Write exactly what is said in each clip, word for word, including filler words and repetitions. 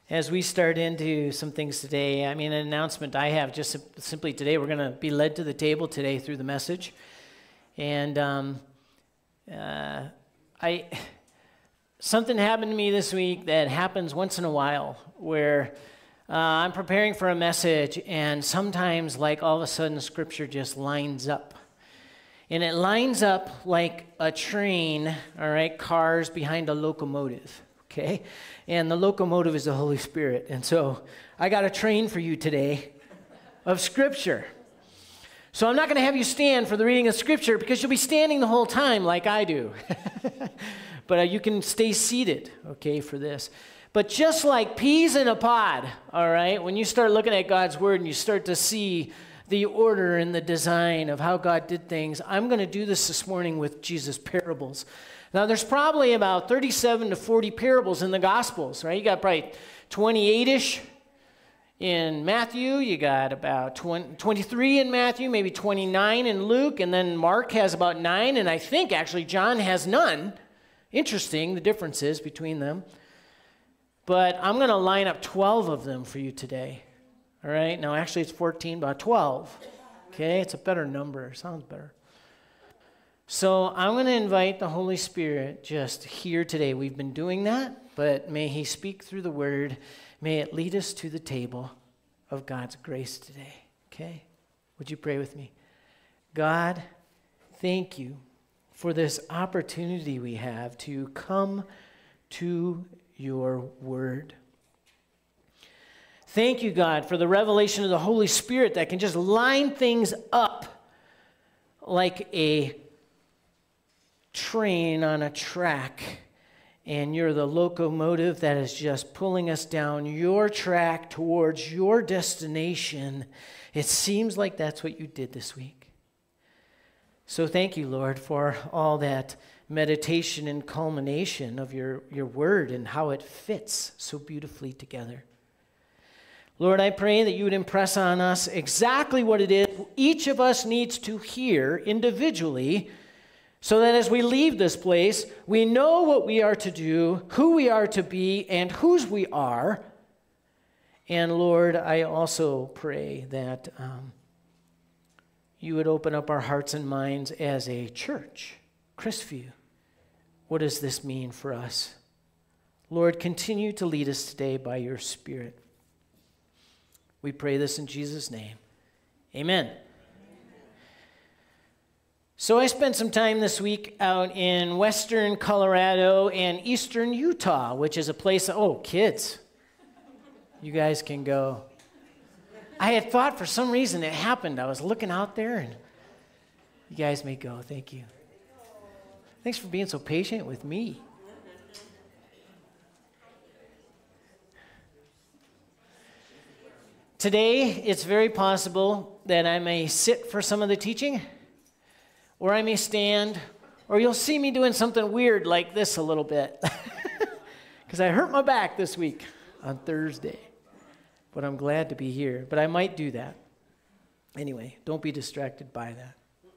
As we start into some things today, I mean, an announcement I have just sim- simply today, we're going to be led to the table today through the message. And um, uh, I, something happened to me this week that happens once in a while where uh, I'm preparing for a message, and sometimes, like, all of a sudden, Scripture just lines up. And it lines up like a train, all right, cars behind a locomotive. Okay, and the locomotive is the Holy Spirit. And so I got a train for you today of Scripture. So I'm not going to have you stand for the reading of Scripture because you'll be standing the whole time like I do. But uh, you can stay seated, okay, for this. But just like peas in a pod, all right, when you start looking at God's Word and you start to see the order and the design of how God did things, I'm going to do this this morning with Jesus' parables. Now, there's probably about thirty-seven to forty parables in the Gospels, right? You got probably twenty-eight-ish in Matthew. You got about twenty, twenty-three in Matthew, maybe twenty-nine in Luke, and then Mark has about nine, and I think actually John has none. Interesting, the differences between them. But I'm going to line up twelve of them for you today, all right? Now, actually, it's fourteen, but twelve, okay? It's a better number. Sounds better. So I'm going to invite the Holy Spirit just here today. We've been doing that, but may He speak through the Word. May it lead us to the table of God's grace today, okay? Would you pray with me? God, thank you for this opportunity we have to come to your Word. Thank you, God, for the revelation of the Holy Spirit that can just line things up like a train on a track, and you're the locomotive that is just pulling us down your track towards your destination. It seems like that's what you did this week. So thank you, Lord, for all that meditation and culmination of your, your word and how it fits so beautifully together. Lord, I pray that you would impress on us exactly what it is each of us needs to hear individually, so that as we leave this place, we know what we are to do, who we are to be, and whose we are. And Lord, I also pray that um, you would open up our hearts and minds as a church. Cristview, what does this mean for us? Lord, continue to lead us today by your Spirit. We pray this in Jesus' name. Amen. So I spent some time this week out in western Colorado and eastern Utah, which is a place, oh, kids, you guys can go. I had thought for some reason it happened. I was looking out there, and you guys may go. Thank you. Thanks for being so patient with me. Today, it's very possible that I may sit for some of the teaching, or I may stand, or you'll see me doing something weird like this a little bit. Because I hurt my back this week on Thursday. But I'm glad to be here. But I might do that. Anyway, don't be distracted by that.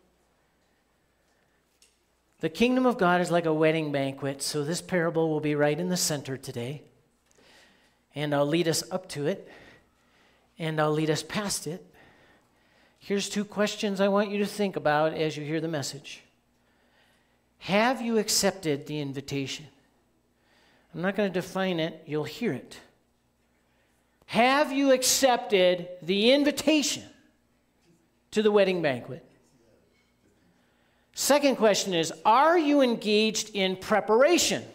The kingdom of God is like a wedding banquet, so this parable will be right in the center today. And I'll lead us up to it, and I'll lead us past it. Here's two questions I want you to think about as you hear the message. Have you accepted the invitation? I'm not going to define it. You'll hear it. Have you accepted the invitation to the wedding banquet? Second question is, are you engaged in preparation?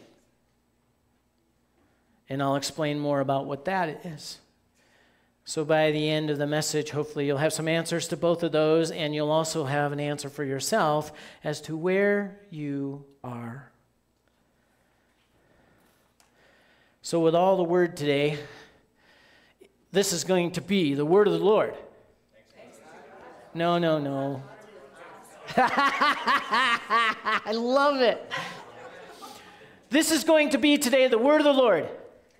And I'll explain more about what that is. So by the end of the message, hopefully you'll have some answers to both of those, and you'll also have an answer for yourself as to where you are. So with all the word today, this is going to be the word of the Lord. No, no, no. I love it. This is going to be today the word of the Lord.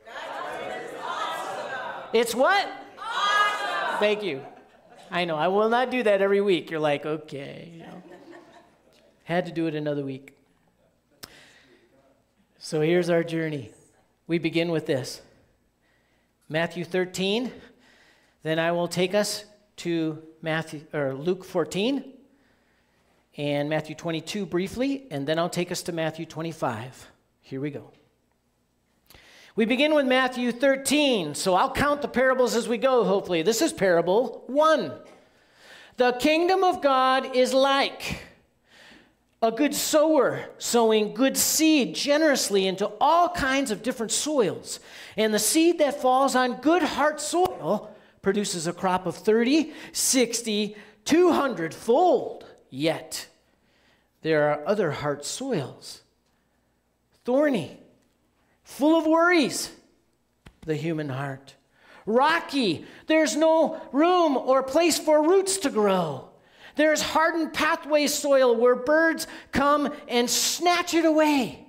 It's what? Thank you. I know, I will not do that every week. You're like, okay, you know. Had to do it another week. So here's our journey. We begin with this. Matthew thirteen. Then I will take us to Matthew or Luke fourteen and Matthew twenty-two briefly, and then I'll take us to Matthew twenty-five. Here we go. We begin with Matthew thirteen, so I'll count the parables as we go, hopefully. This is parable one. The kingdom of God is like a good sower sowing good seed generously into all kinds of different soils. And the seed that falls on good heart soil produces a crop of thirty, sixty, two hundred fold. Yet there are other heart soils, thorny, full of worries, the human heart. Rocky, there's no room or place for roots to grow. There's hardened pathway soil where birds come and snatch it away.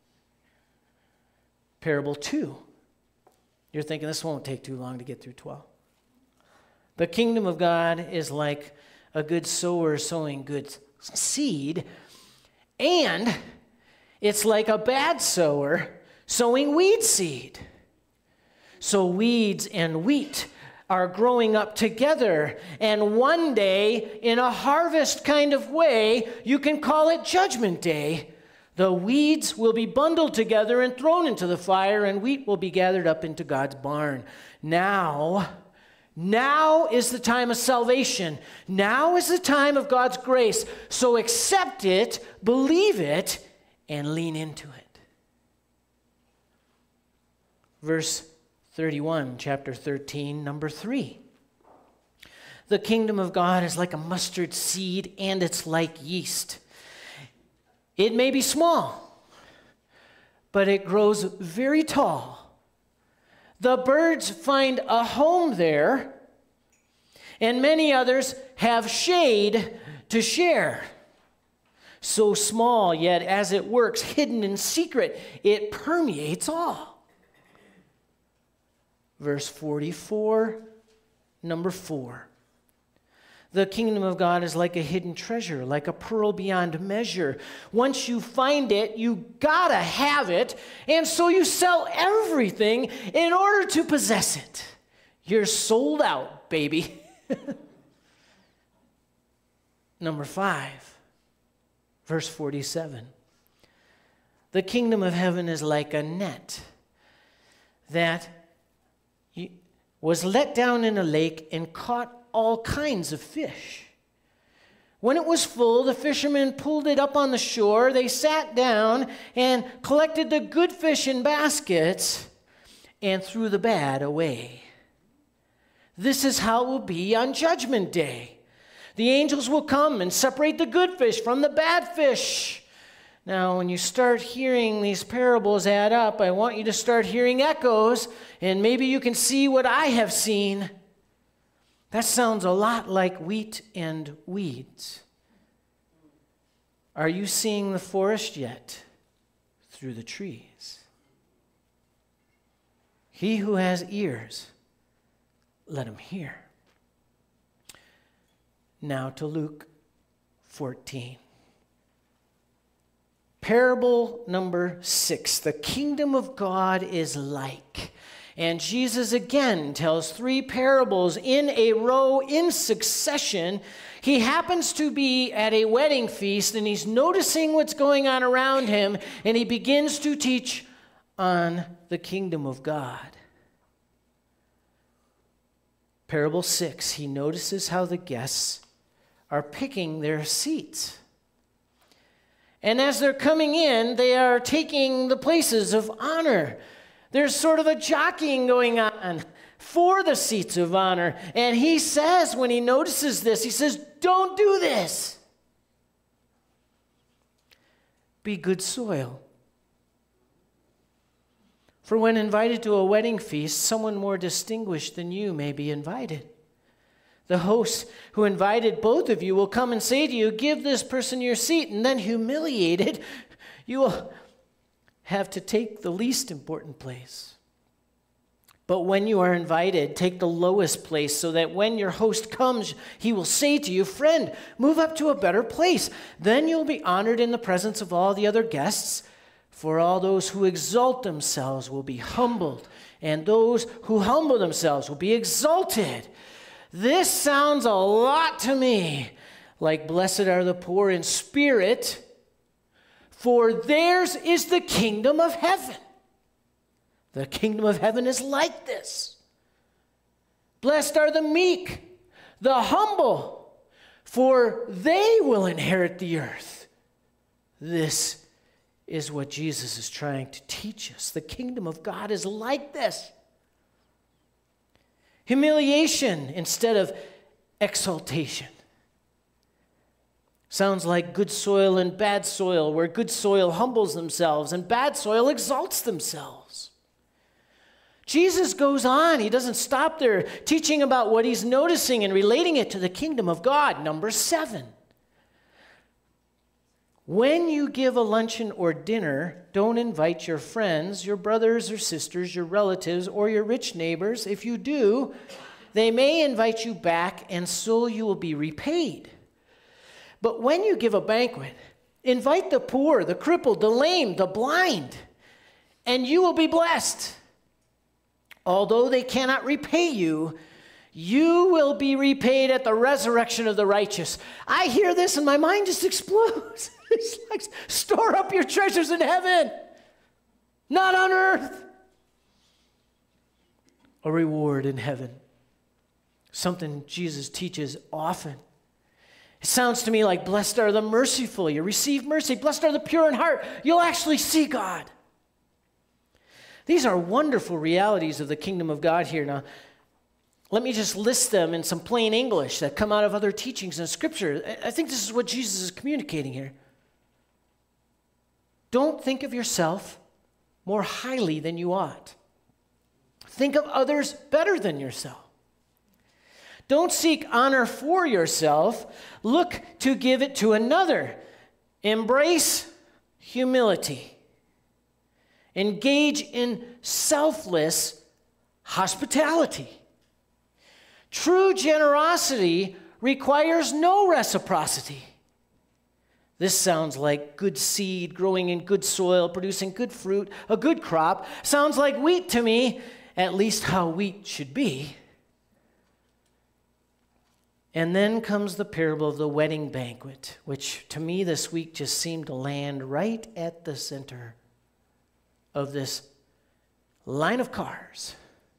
Parable two. You're thinking this won't take too long to get through twelve. The kingdom of God is like a good sower sowing good seed, and it's like a bad sower sowing weed seed. So weeds and wheat are growing up together, and one day, in a harvest kind of way, you can call it Judgment Day, the weeds will be bundled together and thrown into the fire, and wheat will be gathered up into God's barn. Now, now is the time of salvation. Now is the time of God's grace. So accept it, believe it, and lean into it. Verse thirty-one, chapter thirteen, number three. The kingdom of God is like a mustard seed, and it's like yeast. It may be small, but it grows very tall. The birds find a home there, and many others have shade to share. So small, yet as it works, hidden in secret, it permeates all. Verse forty-four, number four. The kingdom of God is like a hidden treasure, like a pearl beyond measure. Once you find it, you gotta have it, and so you sell everything in order to possess it. You're sold out, baby. Number five, verse forty-seven. The kingdom of heaven is like a net that was let down in a lake and caught all kinds of fish. When it was full, the fishermen pulled it up on the shore. They sat down and collected the good fish in baskets and threw the bad away. This is how it will be on Judgment Day. The angels will come and separate the good fish from the bad fish. Now, when you start hearing these parables add up, I want you to start hearing echoes, and maybe you can see what I have seen. That sounds a lot like wheat and weeds. Are you seeing the forest yet? Through the trees. He who has ears, let him hear. Now to Luke fourteen. Parable number six, the kingdom of God is like. And Jesus again tells three parables in a row in succession. He happens to be at a wedding feast, and he's noticing what's going on around him, and he begins to teach on the kingdom of God. Parable six, he notices how the guests are picking their seats. And as they're coming in, they are taking the places of honor. There's sort of a jockeying going on for the seats of honor. And he says, when he notices this, he says, don't do this. Be good soil. For when invited to a wedding feast, someone more distinguished than you may be invited. The host who invited both of you will come and say to you, give this person your seat, and then humiliated, you will have to take the least important place. But when you are invited, take the lowest place, so that when your host comes, he will say to you, friend, move up to a better place. Then you'll be honored in the presence of all the other guests. For all those who exalt themselves will be humbled, and those who humble themselves will be exalted. This sounds a lot to me like blessed are the poor in spirit, for theirs is the kingdom of heaven. The kingdom of heaven is like this. Blessed are the meek, the humble, for they will inherit the earth. This is what Jesus is trying to teach us. The kingdom of God is like this. Humiliation instead of exaltation. Sounds like good soil and bad soil, where good soil humbles themselves and bad soil exalts themselves. Jesus goes on. He doesn't stop there, teaching about what he's noticing and relating it to the kingdom of God. Number seven. When you give a luncheon or dinner, don't invite your friends, your brothers or sisters, your relatives, or your rich neighbors. If you do, they may invite you back, and so you will be repaid. But when you give a banquet, invite the poor, the crippled, the lame, the blind, and you will be blessed. Although they cannot repay you, you will be repaid at the resurrection of the righteous. I hear this and my mind just explodes. It's like, store up your treasures in heaven, not on earth. A reward in heaven. Something Jesus teaches often. It sounds to me like blessed are the merciful. You receive mercy. Blessed are the pure in heart. You'll actually see God. These are wonderful realities of the kingdom of God here. Now, let me just list them in some plain English that come out of other teachings in Scripture. I think this is what Jesus is communicating here. Don't think of yourself more highly than you ought. Think of others better than yourself. Don't seek honor for yourself. Look to give it to another. Embrace humility. Engage in selfless hospitality. True generosity requires no reciprocity. This sounds like good seed growing in good soil, producing good fruit, a good crop. Sounds like wheat to me, at least how wheat should be. And then comes the parable of the wedding banquet, which to me this week just seemed to land right at the center of this line of cars.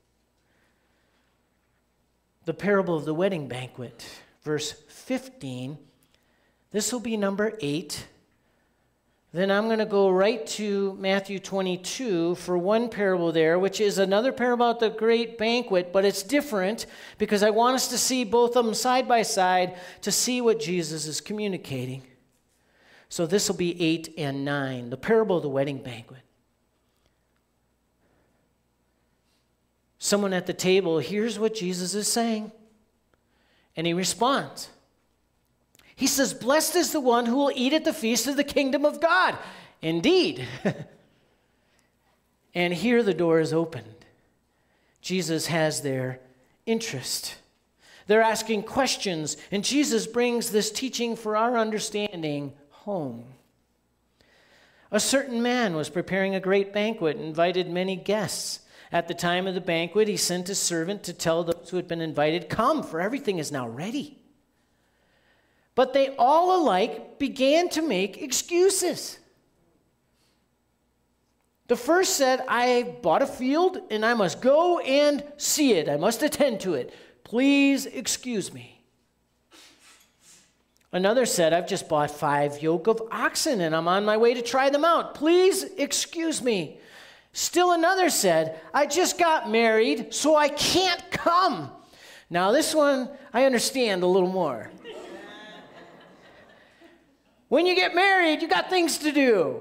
The parable of the wedding banquet, verse fifteen. This will be number eight. Then I'm going to go right to Matthew twenty-two for one parable there, which is another parable about the great banquet, but it's different because I want us to see both of them side by side to see what Jesus is communicating. So this will be eight and nine, the parable of the wedding banquet. Someone at the table hears what Jesus is saying, and he responds. He says, blessed is the one who will eat at the feast of the kingdom of God. Indeed. And here the door is opened. Jesus has their interest. They're asking questions, and Jesus brings this teaching for our understanding home. A certain man was preparing a great banquet and invited many guests. At the time of the banquet, he sent a servant to tell those who had been invited, come, for everything is now ready. But they all alike began to make excuses. The first said, I bought a field and I must go and see it. I must attend to it. Please excuse me. Another said, I've just bought five yoke of oxen and I'm on my way to try them out. Please excuse me. Still another said, I just got married, so I can't come. Now this one, I understand a little more. When you get married, you got things to do.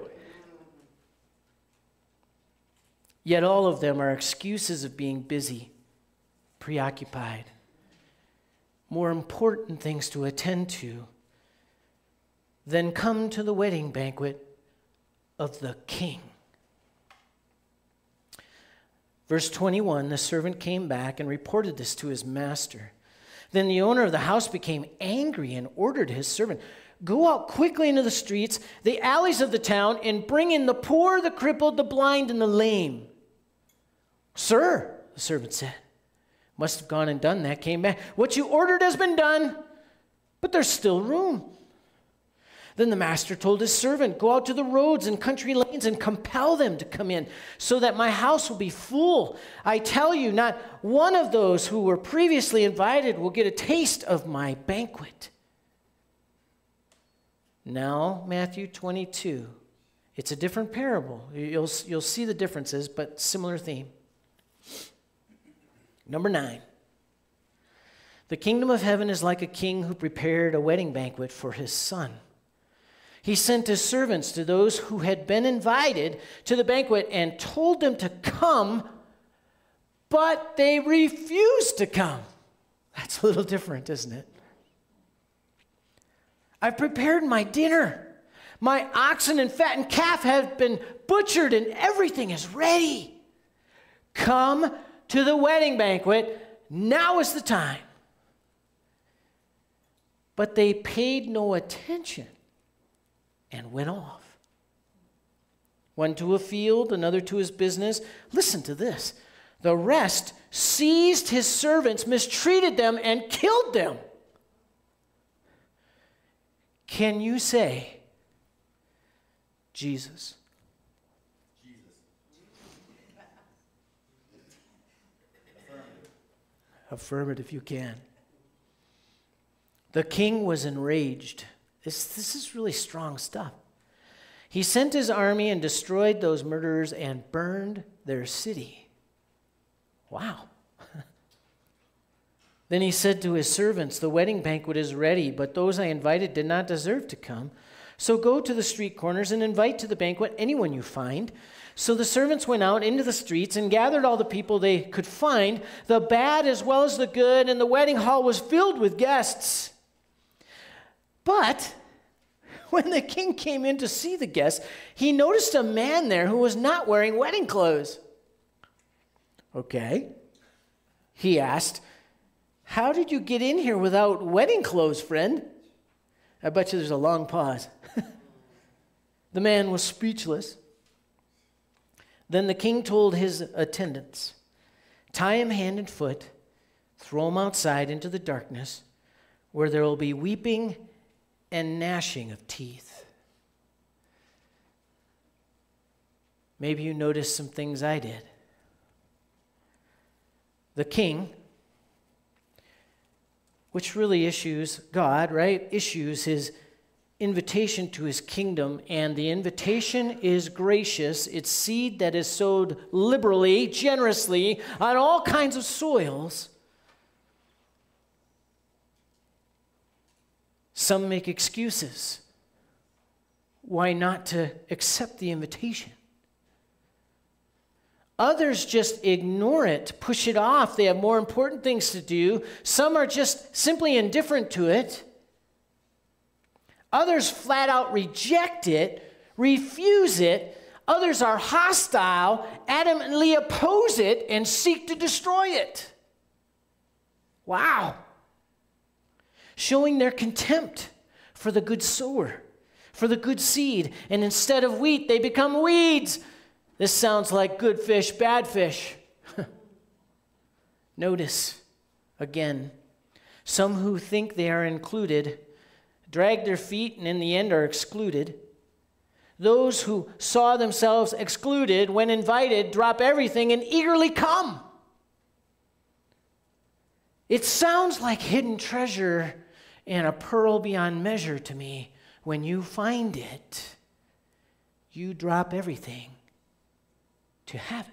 Yet all of them are excuses of being busy, preoccupied, more important things to attend to than come to the wedding banquet of the King. Verse twenty-one, the servant came back and reported this to his master. Then the owner of the house became angry and ordered his servant, Go out quickly into the streets, the alleys of the town, and bring in the poor, the crippled, the blind, and the lame." "Sir," the servant said, "must have gone and done that, came back. What you ordered has been done, but there's still room." Then the master told his servant, "Go out to the roads and country lanes and compel them to come in, so that my house will be full. I tell you, not one of those who were previously invited will get a taste of my banquet." Now, Matthew twenty-two. It's a different parable. You'll, you'll see the differences, but similar theme. Number nine. The kingdom of heaven is like a king who prepared a wedding banquet for his son. He sent his servants to those who had been invited to the banquet and told them to come, but they refused to come. That's a little different, isn't it? "I've prepared my dinner. My oxen and fattened calf have been butchered and everything is ready. Come to the wedding banquet. Now is the time." But they paid no attention and went off. One to a field, another to his business. Listen to this. The rest seized his servants, mistreated them, and killed them. Can you say, Jesus? Jesus. Affirmative, you can. The king was enraged. This, this is really strong stuff. He sent his army and destroyed those murderers and burned their city. Wow. Then he said to his servants, "The wedding banquet is ready, but those I invited did not deserve to come. So go to the street corners and invite to the banquet anyone you find." So the servants went out into the streets and gathered all the people they could find, the bad as well as the good, and the wedding hall was filled with guests. But when the king came in to see the guests, he noticed a man there who was not wearing wedding clothes. "Okay," he asked, "how did you get in here without wedding clothes, friend?" I bet you there's a long pause. The man was speechless. Then the king told his attendants, "Tie him hand and foot, throw him outside into the darkness, where there will be weeping and gnashing of teeth." Maybe you noticed some things I did. The king, which really issues, God, right, issues his invitation to his kingdom, and the invitation is gracious. It's seed that is sowed liberally, generously, on all kinds of soils. Some make excuses. Why not to accept the invitation? Others just ignore it, push it off. They have more important things to do. Some are just simply indifferent to it. Others flat out reject it, refuse it. Others are hostile, adamantly oppose it, and seek to destroy it. Wow. Showing their contempt for the good sower, for the good seed. And instead of wheat, they become weeds. This sounds like good fish, bad fish. Notice, again, some who think they are included drag their feet and in the end are excluded. Those who saw themselves excluded when invited drop everything and eagerly come. It sounds like hidden treasure and a pearl beyond measure to me. When you find it, you drop everything to have it.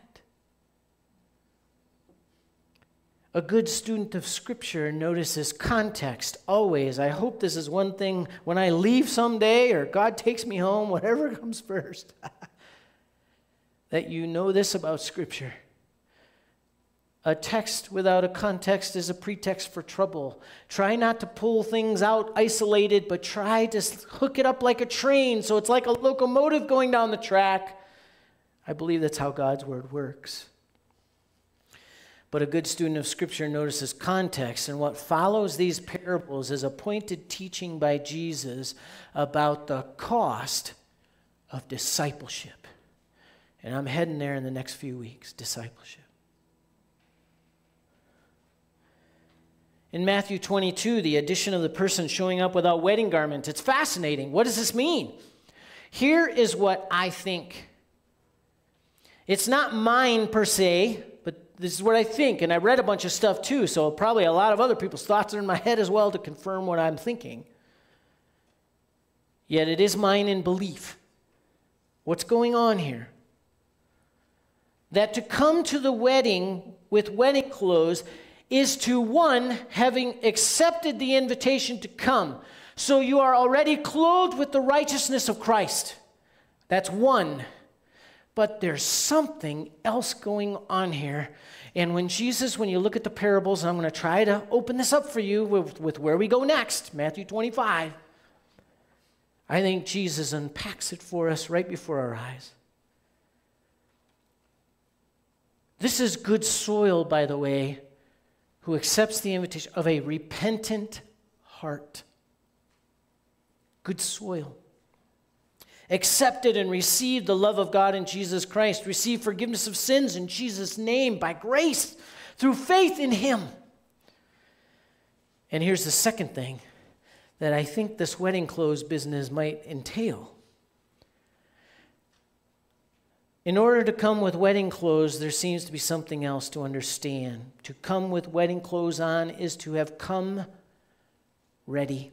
A good student of Scripture notices context always. I hope this is one thing when I leave someday or God takes me home, whatever comes first, that you know this about Scripture. A text without a context is a pretext for trouble. Try not to pull things out isolated, but try to hook it up like a train so it's like a locomotive going down the track. I believe that's how God's Word works. But a good student of Scripture notices context, and what follows these parables is a pointed teaching by Jesus about the cost of discipleship. And I'm heading there in the next few weeks, discipleship. In Matthew twenty-two, the addition of the person showing up without wedding garment, it's fascinating. What does this mean? Here is what I think. It's not mine per se, but this is what I think. And I read a bunch of stuff too, so probably a lot of other people's thoughts are in my head as well to confirm what I'm thinking. Yet it is mine in belief. What's going on here? That to come to the wedding with wedding clothes is to, one, having accepted the invitation to come. So you are already clothed with the righteousness of Christ. That's one. But there's something else going on here. And when Jesus, when you look at the parables, and I'm going to try to open this up for you with, with where we go next, Matthew twenty-five, I think Jesus unpacks it for us right before our eyes. This is good soil, by the way, who accepts the invitation of a repentant heart. Good soil. Accepted and received the love of God in Jesus Christ. Received forgiveness of sins in Jesus' name by grace through faith in Him. And here's the second thing that I think this wedding clothes business might entail. In order to come with wedding clothes, there seems to be something else to understand. To come with wedding clothes on is to have come ready.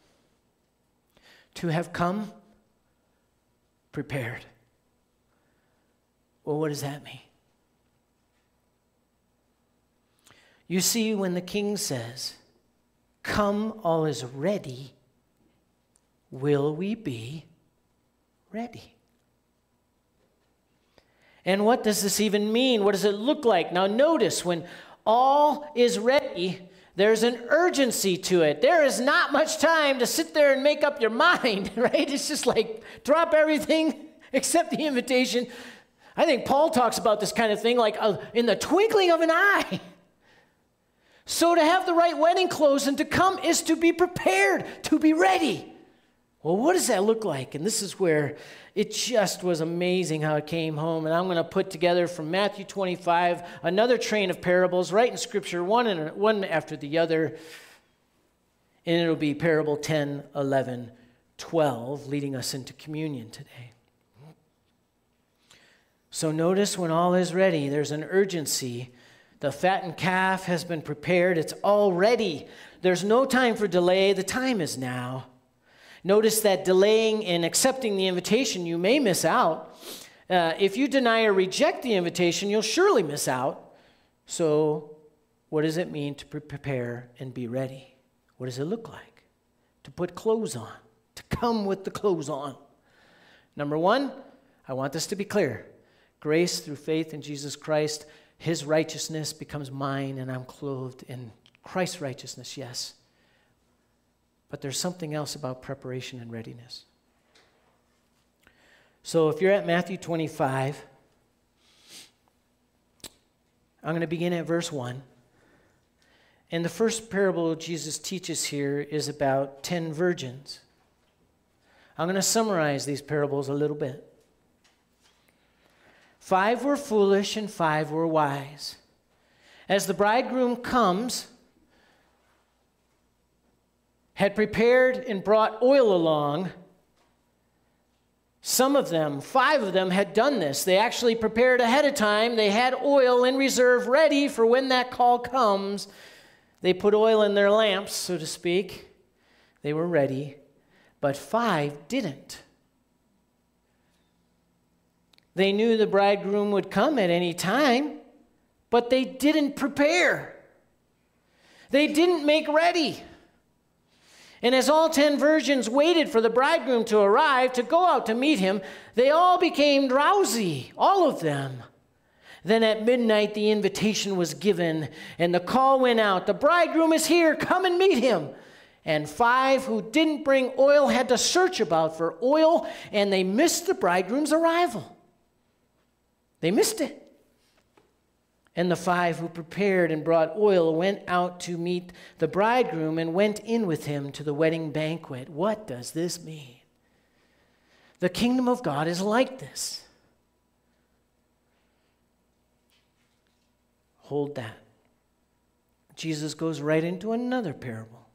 To have come prepared. Well, what does that mean? You see, when the king says, "Come, all is ready," will we be ready? And what does this even mean? What does it look like? Now notice, when all is ready, there's an urgency to it. There is not much time to sit there and make up your mind, right? It's just like drop everything, accept the invitation. I think Paul talks about this kind of thing like uh, in the twinkling of an eye. So to have the right wedding clothes and to come is to be prepared, to be ready. Well, what does that look like? And this is where it just was amazing how it came home. And I'm going to put together from Matthew twenty-five another train of parables right in Scripture, one, and one after the other. And it'll be parable ten, eleven, twelve, leading us into communion today. So notice when all is ready, there's an urgency. The fattened calf has been prepared. It's all ready. There's no time for delay. The time is now. Notice that delaying in accepting the invitation, you may miss out. Uh, if you deny or reject the invitation, you'll surely miss out. So what does it mean to pre- prepare and be ready? What does it look like? To put clothes on, to come with the clothes on. Number one, I want this to be clear. Grace through faith in Jesus Christ, His righteousness becomes mine, and I'm clothed in Christ's righteousness, yes. But there's something else about preparation and readiness. So if you're at Matthew twenty-five, I'm going to begin at verse one. And the first parable Jesus teaches here is about ten virgins. I'm going to summarize these parables a little bit. Five were foolish and five were wise. As the bridegroom comes, had prepared and brought oil along, some of them, five of them, had done this. They actually prepared ahead of time. They had oil in reserve ready for when that call comes. They put oil in their lamps, so to speak. They were ready. But five didn't. They knew the bridegroom would come at any time, but they didn't prepare. They didn't make ready. And as all ten virgins waited for the bridegroom to arrive to go out to meet him, they all became drowsy, all of them. Then at midnight the invitation was given, and the call went out, "The bridegroom is here, come and meet him." And five who didn't bring oil had to search about for oil, and they missed the bridegroom's arrival. They missed it. And the five who prepared and brought oil went out to meet the bridegroom and went in with him to the wedding banquet. What does this mean? The kingdom of God is like this. Hold that. Jesus goes right into another parable.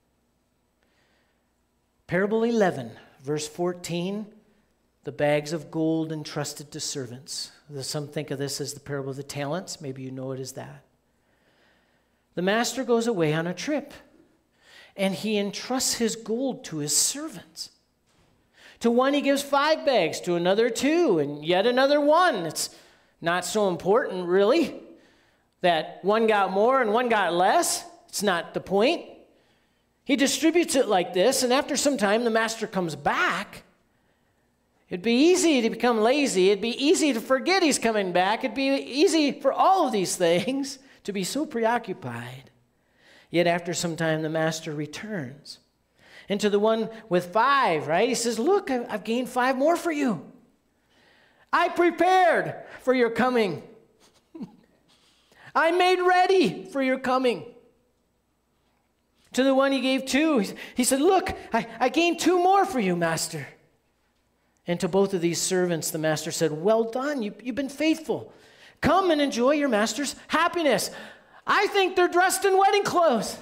Parable eleven, verse fourteen, the bags of gold entrusted to servants. Some think of this as the parable of the talents. Maybe you know it as that. The master goes away on a trip, and he entrusts his gold to his servants. To one he gives five bags, to another two, and yet another one. It's not so important, really, that one got more and one got less. It's not the point. He distributes it like this, and after some time the master comes back. It'd be easy to become lazy. It'd be easy to forget he's coming back. It'd be easy for all of these things to be so preoccupied. Yet after some time, the master returns. And to the one with five, right, he says, look, I've gained five more for you. I prepared for your coming. I made ready for your coming. To the one he gave two, he said, look, I, I gained two more for you, master. And to both of these servants, the master said, well done, you, you've been faithful. Come and enjoy your master's happiness. I think they're dressed in wedding clothes.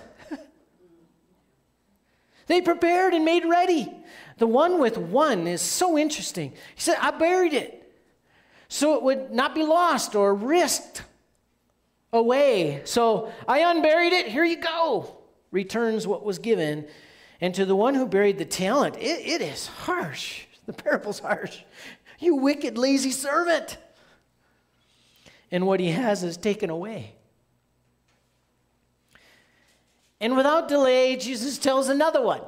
They prepared and made ready. The one with one is so interesting. He said, I buried it so it would not be lost or risked away. So I unburied it, here you go. Returns what was given. And to the one who buried the talent, it, it is harsh. The parable's harsh. You wicked, lazy servant. And what he has is taken away. And without delay, Jesus tells another one.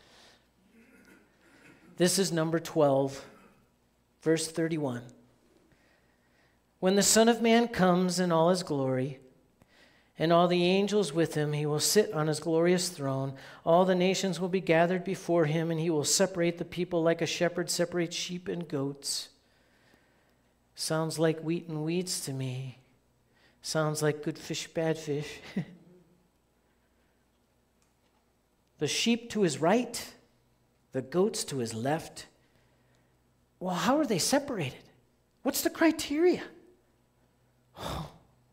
This is number twelve, verse thirty-one. When the Son of Man comes in all his glory, and all the angels with him, he will sit on his glorious throne. All the nations will be gathered before him, and he will separate the people like a shepherd separates sheep and goats. Sounds like wheat and weeds to me. Sounds like good fish, bad fish. The sheep to his right, the goats to his left. Well, how are they separated? What's the criteria? Oh.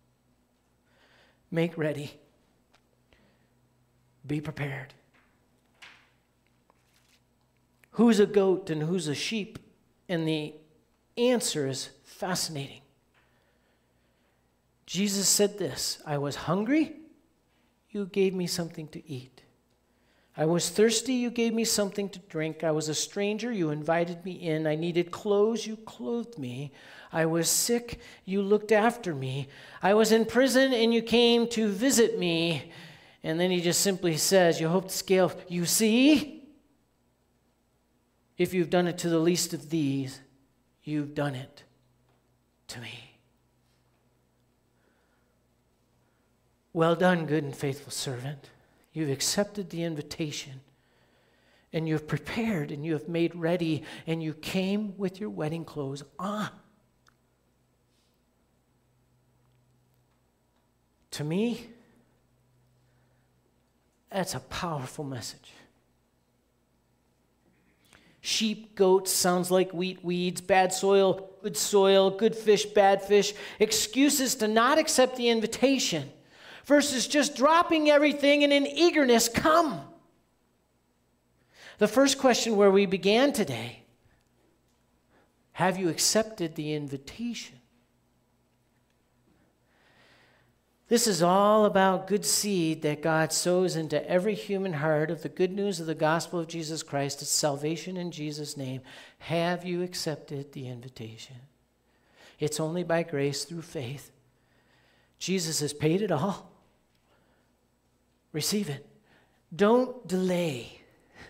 Make ready. Be prepared. Who's a goat and who's a sheep? And the answer is fascinating. Jesus said this, I was hungry, you gave me something to eat. I was thirsty, you gave me something to drink. I was a stranger, you invited me in. I needed clothes, you clothed me. I was sick, you looked after me. I was in prison, and you came to visit me. And then he just simply says, you hope to scale. You see, if you've done it to the least of these, you've done it to me. Well done, good and faithful servant. You've accepted the invitation, and you've prepared, and you have made ready, and you came with your wedding clothes on. To me, that's a powerful message. Sheep, goats, sounds like wheat, weeds, bad soil, good soil, good fish, bad fish. Excuses to not accept the invitation versus just dropping everything and in eagerness come. The first question where we began today, have you accepted the invitation? This is all about good seed that God sows into every human heart of the good news of the gospel of Jesus Christ. It's salvation in Jesus' name. Have you accepted the invitation? It's only by grace through faith. Jesus has paid it all. Receive it. Don't delay.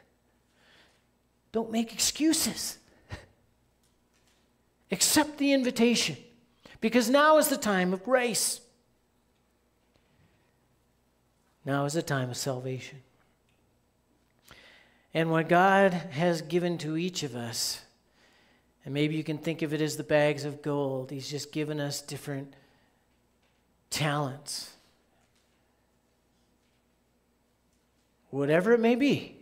Don't make excuses. Accept the invitation, because now is the time of grace. Now is the time of salvation. And what God has given to each of us, and maybe you can think of it as the bags of gold, he's just given us different talents, whatever it may be.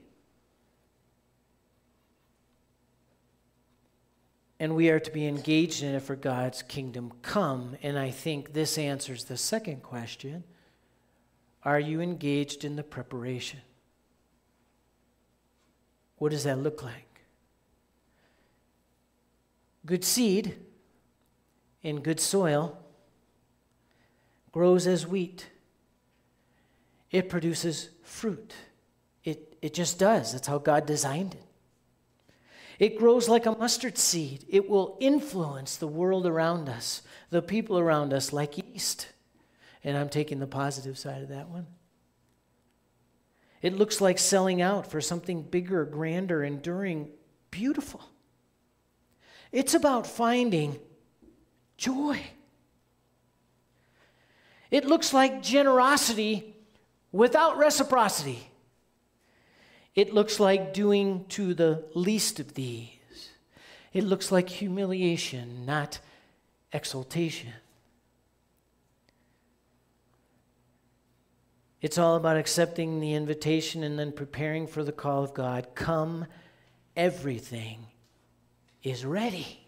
And we are to be engaged in it for God's kingdom come. And I think this answers the second question. Are you engaged in the preparation? What does that look like? Good seed in good soil grows as wheat. It produces fruit. It, it just does. That's how God designed it. It grows like a mustard seed. It will influence the world around us, the people around us, like yeast. And I'm taking the positive side of that one. It looks like selling out for something bigger, grander, enduring, beautiful. It's about finding joy. It looks like generosity without reciprocity. It looks like doing to the least of these. It looks like humiliation, not exaltation. It's all about accepting the invitation and then preparing for the call of God. Come, everything is ready.